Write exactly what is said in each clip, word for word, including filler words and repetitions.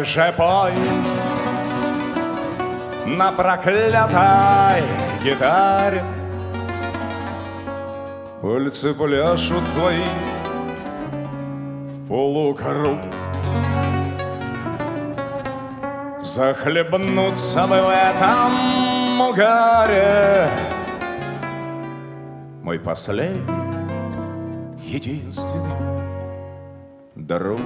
же пой на проклятой гитаре. Пальцы пляшут твои в полукруг. Захлебнуться бы в этом угаре. Мой последний, единственный друг.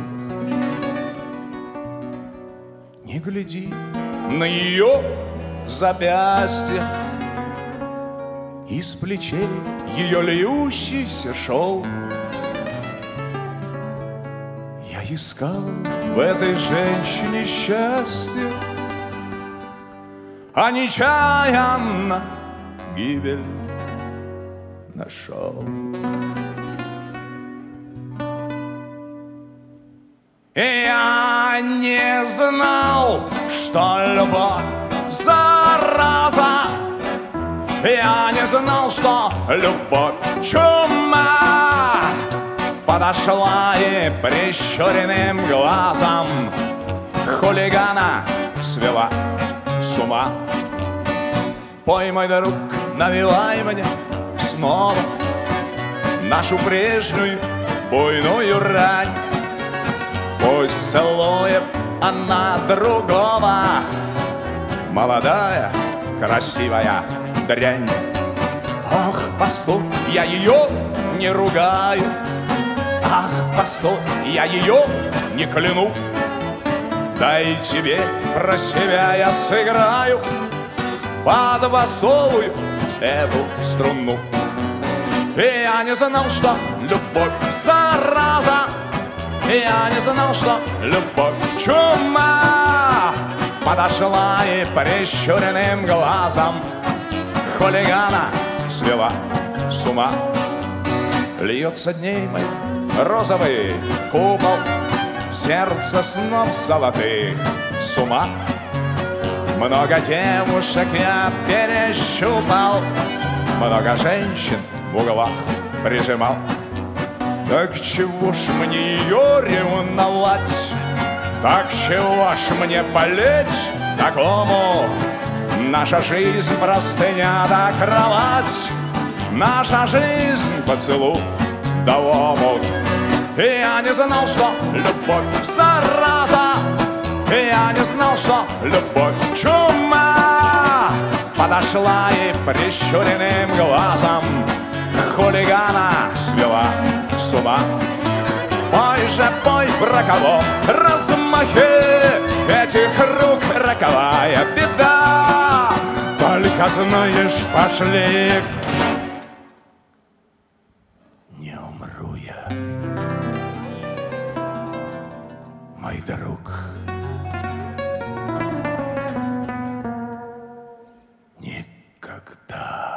Не гляди на ее запястье, из плечей ее льющийся шелк. Я искал в этой женщине счастье, а нечаянно гибель нашел. Я не знал, что любовь зараза. Я не знал, что любовь чума. Подошла и прищуренным глазом хулигана свела с ума. Пой, мой друг, навевай мне снова нашу прежнюю буйную рань. Пусть целует она другого, молодая, красивая дрянь. Ах, постой, я ее не ругаю. Ах, постой, я ее не кляну. Дай тебе про себя я сыграю, подбасовую эту струну. И я не знал, что любовь зараза. Я не знал, что любовь чума. Подошла и прищуренным глазом хулигана свела с ума. Льется дней мой розовый купол, сердце снов золотых с ума. Много девушек я перещупал, много женщин в углах прижимал. Так чего ж мне ее ревновать? Так чего ж мне болеть такому? Наша жизнь простыня да кровать, наша жизнь поцелуй да омут. И я не знал, что любовь зараза. И я не знал, что любовь чума. Подошла и прищуренным глазом хулигана свела с ума. Пой же, пой в роковом размахе этих рук роковая беда. Только знаешь, пошли. Не умру я, мой друг. Никогда.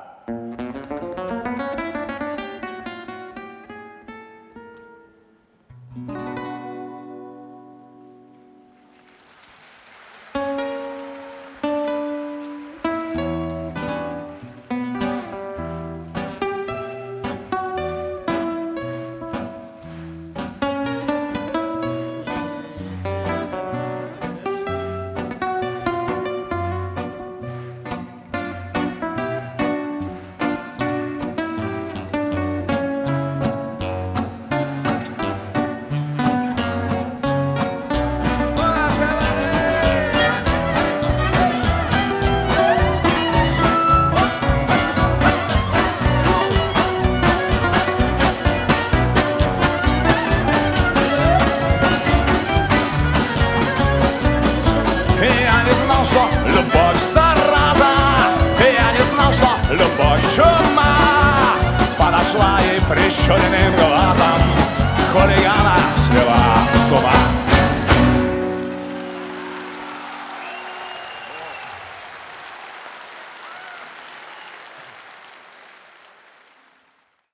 Что любовь зараза. Я не знал, что любовь чума. Подошла и прищуренным глазом хулигана свела с ума.